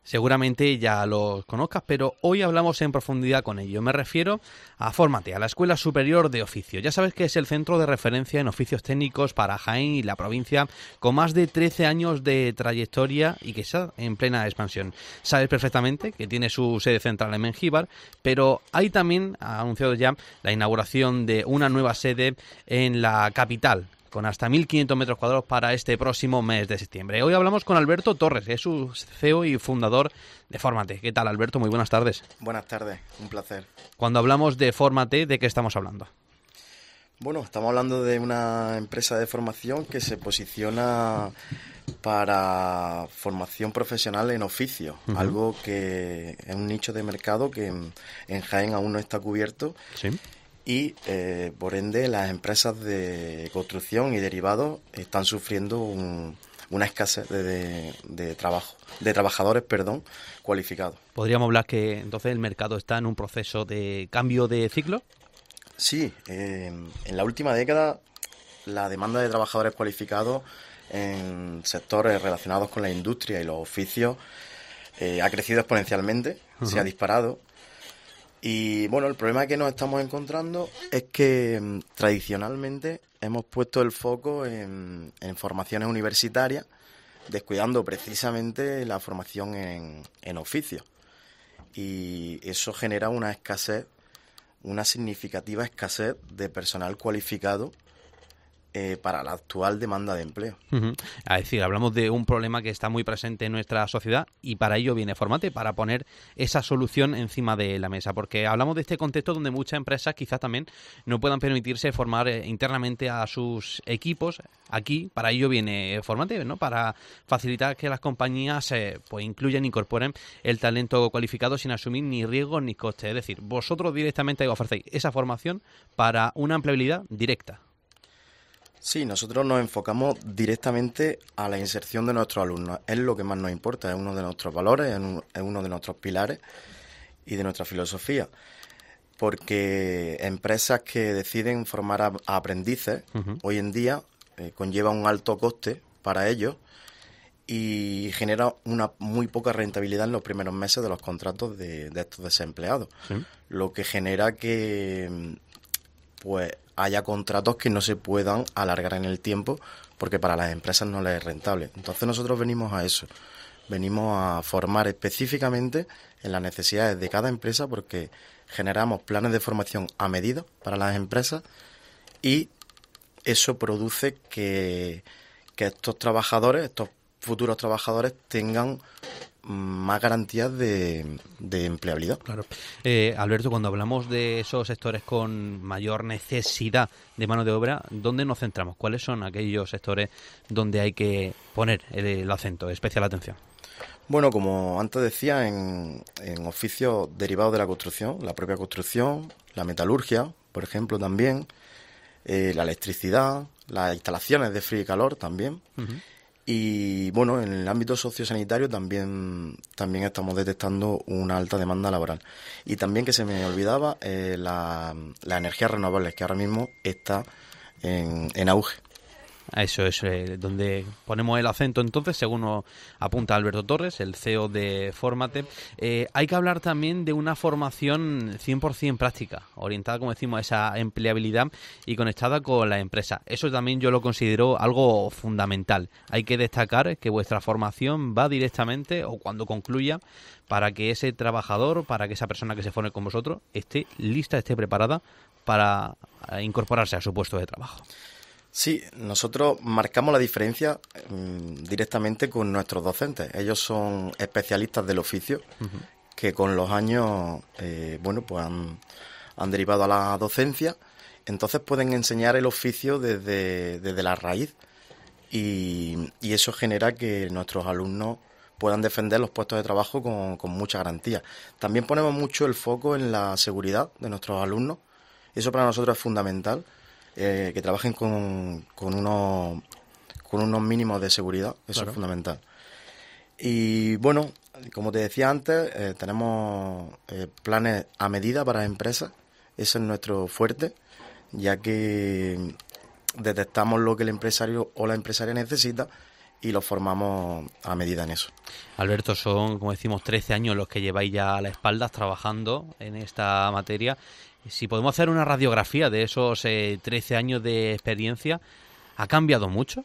Seguramente ya los conozcas, pero hoy hablamos en profundidad con ello. Me refiero a Fórmate, a la Escuela Superior de Oficio. Ya sabes que es el centro de referencia en oficios técnicos para Jaén y la provincia, con más de 13 años de trayectoria y que está en plena expansión. Sabes perfectamente que tiene su sede central en Mengíbar, pero hay también, ha anunciado ya, la inauguración de una nueva sede en la capital, con hasta 1.500 metros cuadrados para este próximo mes de septiembre. Hoy hablamos con Alberto Torres, que es su CEO y fundador de Fórmate. ¿Qué tal, Alberto? Muy buenas tardes. Buenas tardes, un placer. Cuando hablamos de Fórmate, ¿de qué estamos hablando? Bueno, estamos hablando de una empresa de formación que se posiciona para formación profesional en oficio, algo que es un nicho de mercado que en Jaén aún no está cubierto. Sí. Y, por ende, las empresas de construcción y derivados están sufriendo una escasez de trabajadores cualificados. ¿Podríamos hablar que entonces el mercado está en un proceso de cambio de ciclo? Sí, en la última década la demanda de trabajadores cualificados en sectores relacionados con la industria y los oficios ha crecido exponencialmente, se ha disparado. Y bueno, el problema que nos estamos encontrando es que tradicionalmente hemos puesto el foco en formaciones universitarias, descuidando precisamente la formación en oficios. Y eso genera una escasez, una significativa escasez de personal cualificado para la actual demanda de empleo. Es decir, hablamos de un problema que está muy presente en nuestra sociedad y para ello viene Fórmate, para poner esa solución encima de la mesa, porque hablamos de este contexto donde muchas empresas quizás también no puedan permitirse formar internamente a sus equipos. Aquí, para ello viene Fórmate, ¿no? Para facilitar que las compañías pues incluyan, incorporen el talento cualificado sin asumir ni riesgos ni costes. Es decir, vosotros directamente ofrecéis esa formación para una empleabilidad directa. Sí, nosotros nos enfocamos directamente a la inserción de nuestros alumnos. Es lo que más nos importa, es uno de nuestros valores, es uno de nuestros pilares y de nuestra filosofía. Porque empresas que deciden formar a aprendices, hoy en día conlleva un alto coste para ellos y genera una muy poca rentabilidad en los primeros meses de los contratos de estos desempleados. Sí. Lo que genera que pues haya contratos que no se puedan alargar en el tiempo porque para las empresas no les es rentable. Entonces nosotros venimos a eso, venimos a formar específicamente en las necesidades de cada empresa porque generamos planes de formación a medida para las empresas y eso produce que estos trabajadores, estos futuros trabajadores tengan más garantías de empleabilidad. Claro. Alberto, cuando hablamos de esos sectores con mayor necesidad de mano de obra, ¿dónde nos centramos? ¿Cuáles son aquellos sectores donde hay que poner el acento, especial atención? Bueno, como antes decía, en oficios derivados de la construcción, la propia construcción, la metalurgia, por ejemplo, también, la electricidad, las instalaciones de frío y calor también. Y bueno, en el ámbito sociosanitario también estamos detectando una alta demanda laboral. Y también, que se me olvidaba, las energías renovables, que ahora mismo está en auge. Eso es donde ponemos el acento entonces, según nos apunta Alberto Torres, el CEO de Fórmate. Hay que hablar también de una formación 100% práctica, orientada, como decimos, a esa empleabilidad y conectada con la empresa. Eso también yo lo considero algo fundamental. Hay que destacar que vuestra formación va directamente, o cuando concluya, para que ese trabajador, para que esa persona que se forme con vosotros, esté lista, esté preparada para incorporarse a su puesto de trabajo. Sí, nosotros marcamos la diferencia directamente con nuestros docentes. Ellos son especialistas del oficio que con los años pues han derivado a la docencia. Entonces pueden enseñar el oficio desde la raíz y eso genera que nuestros alumnos puedan defender los puestos de trabajo con mucha garantía. También ponemos mucho el foco en la seguridad de nuestros alumnos. Eso para nosotros es fundamental. Que trabajen con unos mínimos de seguridad, eso claro. Es fundamental. Y bueno, como te decía antes, tenemos planes a medida para empresas, ese es nuestro fuerte, ya que detectamos lo que el empresario o la empresaria necesita y los formamos a medida en eso. Alberto, son, como decimos, 13 años los que lleváis ya a la espalda trabajando en esta materia. Si podemos hacer una radiografía de esos 13 años de experiencia, ¿ha cambiado mucho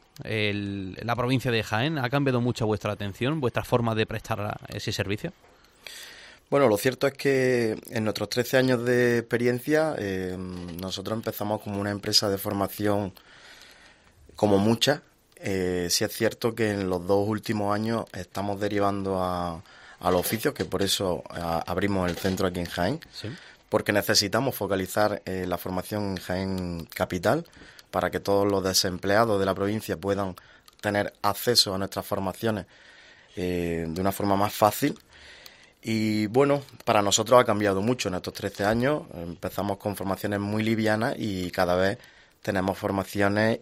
la provincia de Jaén? ¿Ha cambiado mucho vuestra atención, vuestra forma de prestar ese servicio? Bueno, lo cierto es que en nuestros 13 años de experiencia nosotros empezamos como una empresa de formación como muchas. Sí es cierto que en los 2 últimos años estamos derivando a los oficios, que por eso abrimos el centro aquí en Jaén, ¿sí? Porque necesitamos focalizar la formación en Jaén Capital para que todos los desempleados de la provincia puedan tener acceso a nuestras formaciones de una forma más fácil. Y bueno, para nosotros ha cambiado mucho en estos 13 años. Empezamos con formaciones muy livianas y cada vez tenemos formaciones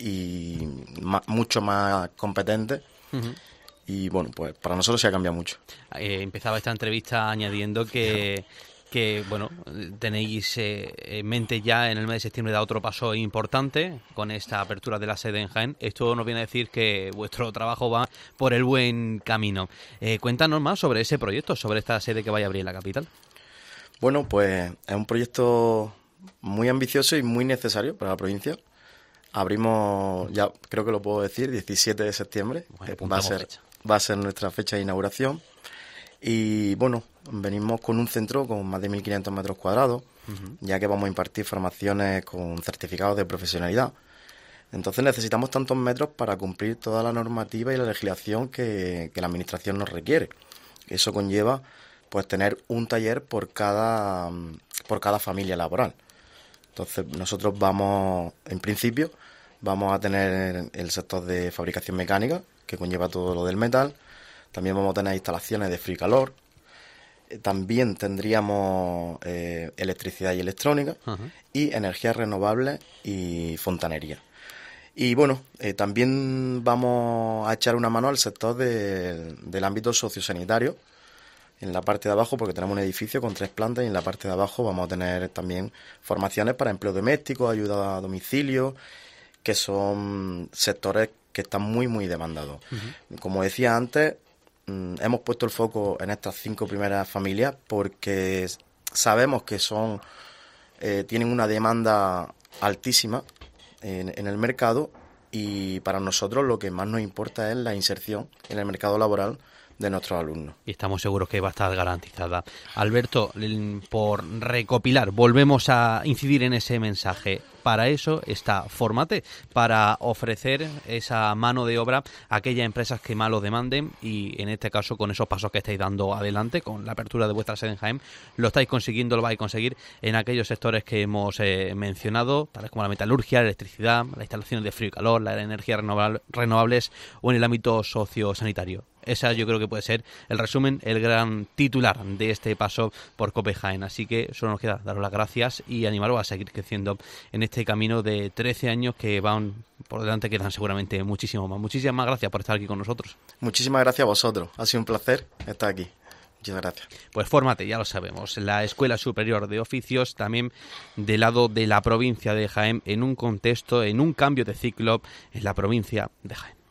mucho más competentes. Uh-huh. Y bueno, pues para nosotros se ha cambiado mucho. Empezaba esta entrevista añadiendo que bueno, tenéis en mente ya en el mes de septiembre dar otro paso importante con esta apertura de la sede en Jaén. Esto nos viene a decir que vuestro trabajo va por el buen camino. Cuéntanos más sobre ese proyecto, sobre esta sede que vaya a abrir en la capital. Bueno, pues es un proyecto muy ambicioso y muy necesario para la provincia. Abrimos, ya creo que lo puedo decir, 17 de septiembre. Bueno, va a ser nuestra fecha de inauguración. Y bueno, venimos con un centro con más de 1.500 metros cuadrados, uh-huh. Ya que vamos a impartir formaciones con certificados de profesionalidad. Entonces necesitamos tantos metros para cumplir toda la normativa y la legislación que la administración nos requiere. Eso conlleva pues tener un taller por cada familia laboral. Entonces nosotros en principio vamos a tener el sector de fabricación mecánica, que conlleva todo lo del metal. También vamos a tener instalaciones de frío y calor. También tendríamos electricidad y electrónica, uh-huh. Y energías renovables y fontanería. Y bueno, también vamos a echar una mano al sector del ámbito sociosanitario en la parte de abajo, porque tenemos un edificio con 3 plantas y en la parte de abajo vamos a tener también formaciones para empleo doméstico, ayuda a domicilio, que son sectores que están muy, muy demandados. Uh-huh. Como decía antes, hemos puesto el foco en estas 5 primeras familias porque sabemos que tienen una demanda altísima en el mercado, y para nosotros lo que más nos importa es la inserción en el mercado laboral de nuestros alumnos. Y estamos seguros que va a estar garantizada. Alberto, por recopilar, volvemos a incidir en ese mensaje. Para eso está Fórmate, para ofrecer esa mano de obra a aquellas empresas que más lo demanden, y en este caso con esos pasos que estáis dando adelante, con la apertura de vuestra sede en Jaén, lo estáis consiguiendo, lo vais a conseguir en aquellos sectores que hemos mencionado, tales como la metalurgia, la electricidad, las instalaciones de frío y calor, las energías renovables o en el ámbito sociosanitario. Esa yo creo que puede ser el resumen, el gran titular de este paso por COPE Jaén. Así que solo nos queda daros las gracias y animaros a seguir creciendo en este camino de 13 años que van por delante, quedan seguramente muchísimo más. Muchísimas más gracias por estar aquí con nosotros. Muchísimas gracias a vosotros. Ha sido un placer estar aquí. Muchas gracias. Pues Fórmate, ya lo sabemos, la Escuela Superior de Oficios, también del lado de la provincia de Jaén, en un contexto, en un cambio de ciclo en la provincia de Jaén.